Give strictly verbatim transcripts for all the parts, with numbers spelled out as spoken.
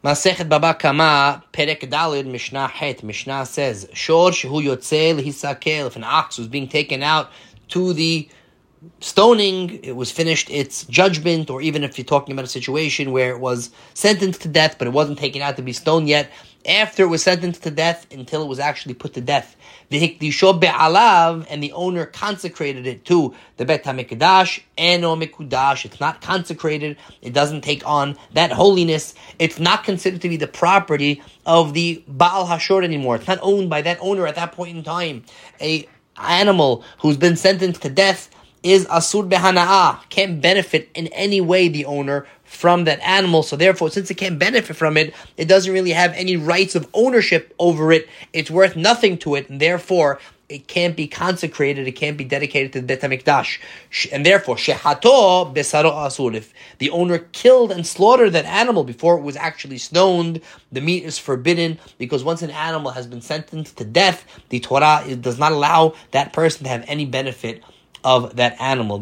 Masechet Baba Kama, Perek Dalid, Mishnah Het. Mishnah says, Shor shehu yotze lehisakel. If an ox was being taken out to the stoning, it was finished its judgment, or even if you're talking about a situation where it was sentenced to death, but it wasn't taken out to be stoned yet, after it was sentenced to death until it was actually put to death. V'hikdisho be'alav, and the owner consecrated it to the Bet HaMikdash, eno mikudash. It's not consecrated. It doesn't take on that holiness. It's not considered to be the property of the Baal Hashor anymore. It's not owned by that owner at that point in time. A animal who's been sentenced to death is asur behana'ah, can't benefit in any way the owner from that animal. So therefore, since it can't benefit from it, it doesn't really have any rights of ownership over it. It's worth nothing to it, and therefore it can't be consecrated. It can't be dedicated to the Bet HaMikdash. And therefore, shehato besaro asur. If the owner killed and slaughtered that animal before it was actually stoned, the meat is forbidden, because once an animal has been sentenced to death, the Torah it does not allow that person to have any benefit of that animal.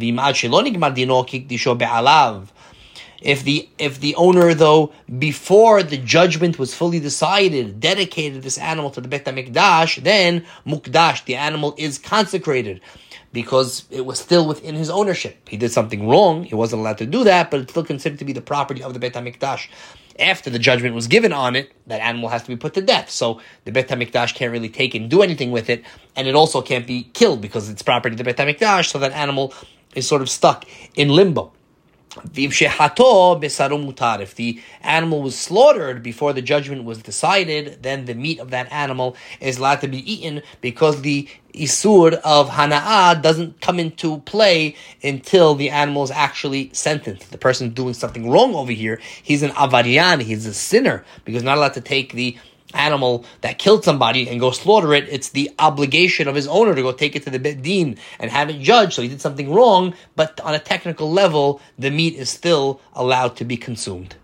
If the if the owner, though, before the judgment was fully decided, dedicated this animal to the Bet HaMikdash, then mukdash, the animal is consecrated, because it was still within his ownership. He did something wrong, he wasn't allowed to do that, but it's still considered to be the property of the Bet HaMikdash. After the judgment was given on it, that animal has to be put to death. So the Bet HaMikdash can't really take and do anything with it, and it also can't be killed because it's property of the Bet HaMikdash, so that animal is sort of stuck in limbo. If the animal was slaughtered before the judgment was decided, then the meat of that animal is allowed to be eaten, because the isur of hana'ah doesn't come into play until the animal is actually sentenced. The person doing something wrong over here, he's an avariyan, he's a sinner, because not allowed to take the animal that killed somebody and go slaughter it. It's the obligation of his owner to go take it to the Bet Din and have it judged. So he did something wrong, but on a technical level, the meat is still allowed to be consumed.